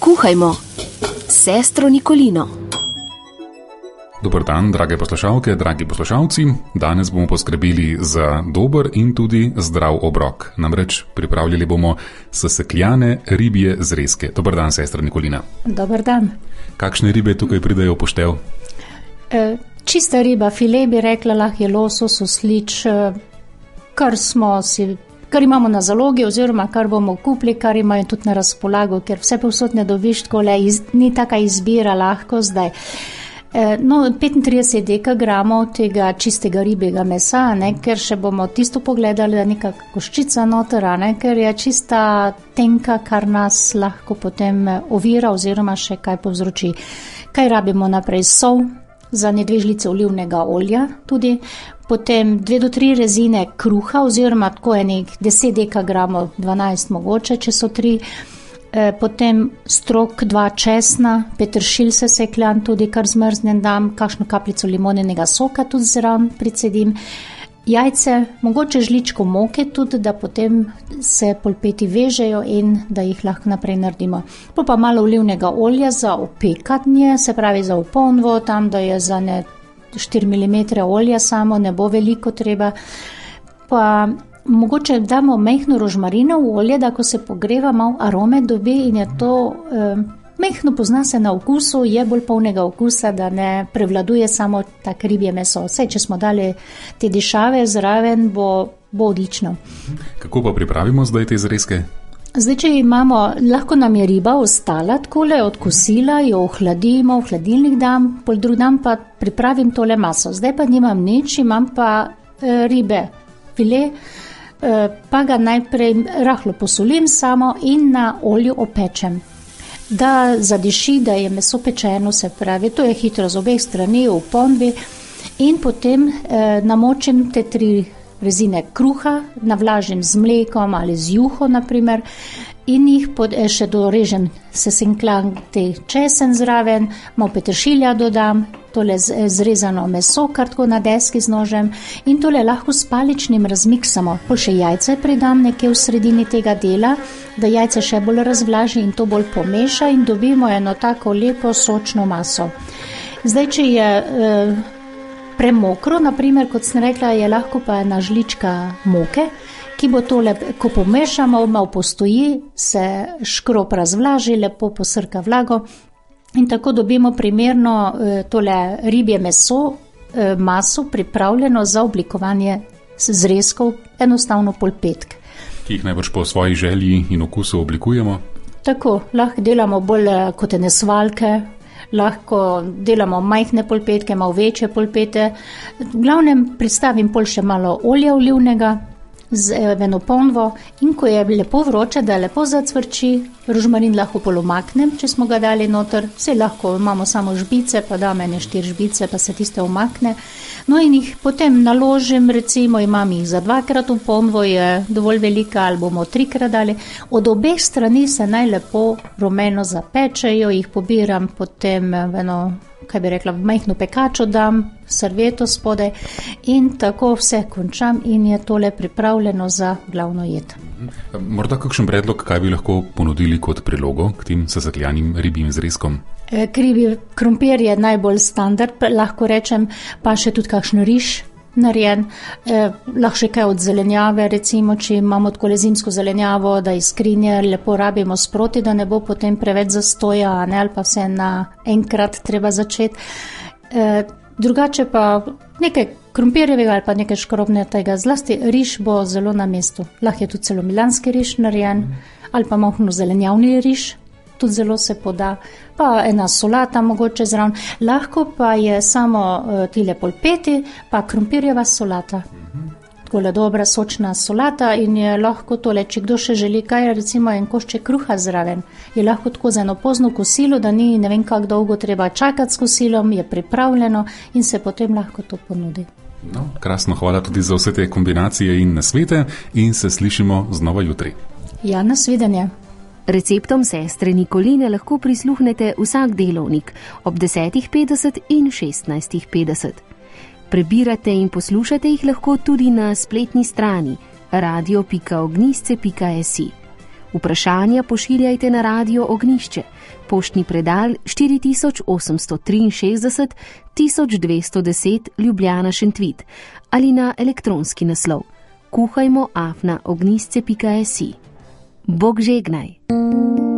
Kuhajmo s sestro Nikolino. Dober dan, drage poslušalke, dragi poslušalci. Danes bomo poskrbeli za dober in tudi zdrav obrok. Namreč pripravljali bomo sesekljane ribje zrezke. Dober dan, sestra Nikolina. Dober dan. Kakšne ribe tukaj pridejo v poštev? Čista riba, file bi rekla, lahko je losos, oslič, kar imamo na zalogi oziroma kar bomo kupili, kar imajo tudi na razpolago, ker vse povsod ne dobiš takole, ni taka izbira lahko zdaj. 35 dekagramov tega čistega ribjega mesa, ker še bomo tisto pogledali, da neka koščica noter, ker je čista tenka, kar nas lahko potem ovira oziroma še kaj povzroči. Kaj rabimo naprej? Sol, za 2 žlice olivnega olja tudi, potem 2 do 3 rezine kruha oziroma tako enih 10 dekagramov, 12 mogoče, če so 3, potem strok 2 česna, peteršilj sesekljan tudi, kar zmrznem dam, kakšno kapljico limonenega soka tudi zraven pricedim, jajce, mogoče žličko moke tudi, da potem se polpeti vežejo in da jih lahko naprej naredimo. Pa malo olivnega olja za opekanje, se pravi za uponvo, tam da je za 4 mm olja samo, ne bo veliko treba. Pa mogoče damo majhno rožmarinovo olje, da ko se pogreva, malo arome dobi in je to majhno, pozna se na okusu, je bolj polnega okusa, da ne prevladuje samo tak ribje meso. Vse, če smo dali te dišave zraven, bo odlično. Kako pa pripravimo zdaj te zrezke? Zdaj, če imamo, lahko nam je riba ostala takole od kosila, jo ohladimo, v hladilnik dam, pol drug dan pa pripravim tole maso. Zdaj pa nimam nič, imam pa ribe, file, pa ga najprej rahlo posolim samo in na olju opečem. Da zadiši, da je meso pečeno, se pravi, to je hitro z obeh strani v ponvi in potem namočim te 3 rezine kruha, navlažim z mlekom ali z juho naprimer in jih še dorežem sesekljan te česen zraven, malo peteršilja dodam, tole zrezano meso, kar tako na deski z nožem in tole lahko s paličnim razmiksamo. Pol še jajce pridam nekje v sredini tega dela, da jajce še bolj razvlaži in to bolj pomeša in dobimo eno tako lepo sočno maso. Zdaj, če je premokro, naprimer, kot sem rekla, je lahko pa ena žlička moke, ki bo tole, ko pomešamo, malo postoji, se škrob razvlaži, lepo posrka vlago in tako dobimo primerno tole ribje meso, maso pripravljeno za oblikovanje zrezkov, enostavno polpetk. Ki jih najbrž po svoji želji in okusu oblikujemo? Tako, lahko delamo bolj kot ene svaljke, lahko delamo majhne polpetke, malo večje polpete. V glavnem pristavim pol še malo olja olivnega z eno ponvo in ko je lepo vroče, da lepo zacvrči, rožmarin lahko pol umaknem, če smo ga dali noter, vse lahko, imamo samo žbice, pa dam 4 žbice, pa se tiste umakne. No in jih potem naložim, recimo imam jih za 2-krat v ponvo, je dovolj velika, ali bomo 3-krat dali. Od obeh strani se najlepo rumeno zapečejo, jih pobiram potem v majhno pekačo dam, serveto spodaj in tako vse končam in je tole pripravljeno za glavno jed. Morda kakšen predlog, kaj bi lahko ponudili kot prilogo k tem sesekljanim ribjim zrezkom? Krivi krompir je najbolj standard, lahko rečem, pa še tudi kakšen riž narejen, lahko še kaj od zelenjave, recimo, če imamo takole zimsko zelenjavo, da iz skrinje lepo rabimo sproti, da ne bo potem preveč zastoja, ali pa vse na enkrat treba začeti. Drugače pa nekaj krompirjevega ali pa nekaj škrobnatega, zlasti riž bo zelo na mestu. Lahko je tudi celo milanski riž narejen, ali pa mahno zelenjavni riž, tudi zelo se poda, pa ena solata mogoče zraven, lahko pa je samo tile polpeti, pa krompirjeva solata. Takole dobra sočna solata in je lahko tole, če kdo še želi kaj, recimo en košček kruha zraven, je lahko tako za eno pozno kosilo, da ni ne vem kako dolgo treba čakati s kosilom, je pripravljeno in se potem lahko to ponudi. No, krasno, hvala tudi za vse te kombinacije in nasvete in se slišimo znova jutri. Ja, nasvidenje. Receptom sestre Nikoline lahko prisluhnete vsak delovnik ob 10:50 in 16:50. Prebirate in poslušate jih lahko tudi na spletni strani radio.ognisce.si. Vprašanja pošiljajte na Radio Ognjišče, poštni predal 4863 1210 Ljubljana Šentvid ali na elektronski naslov kuhajmo@ognjisce.si. Bog žegnaj!